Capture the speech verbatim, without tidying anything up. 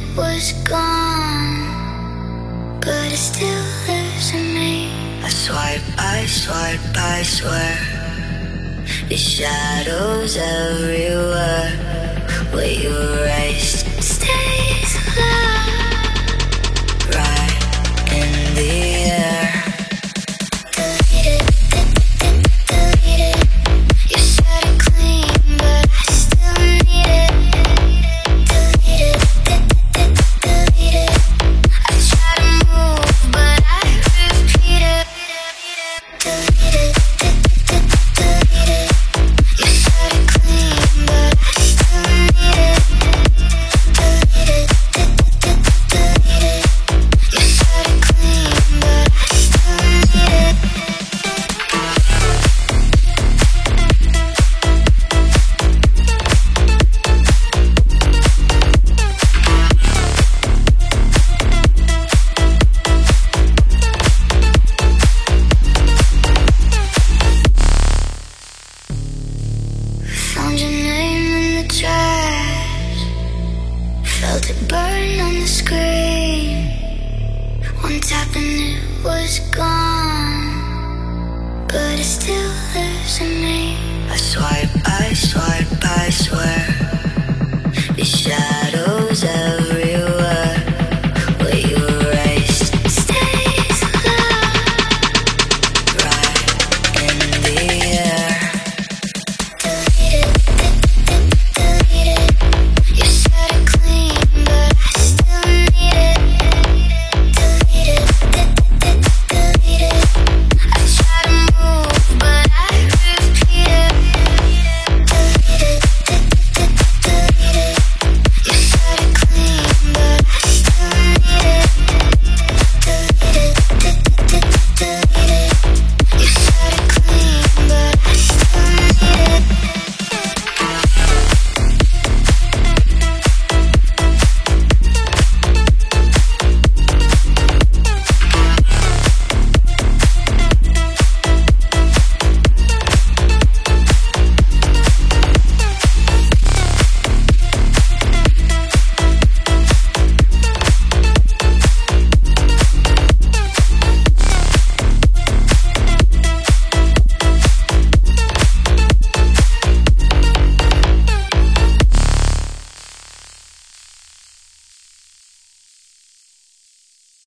was gone, but it still lives in me. I swipe, I swipe, I swear. The shadows everywhere. Where you erased stays alive, right in the air. Delete it, delete it. You said it clean, but I still need it. Delete it, delete it. I try to move, but I repeat it. Delete it, delete it. You said it clean, but I still need it. Delete it, delete it. You said it clean, but I still need it. Found your name in the trash, felt it burn on the screen. One tap and it was gone, but it still lives in me. I swipe, I swipe, I swear. The shadows everywhere.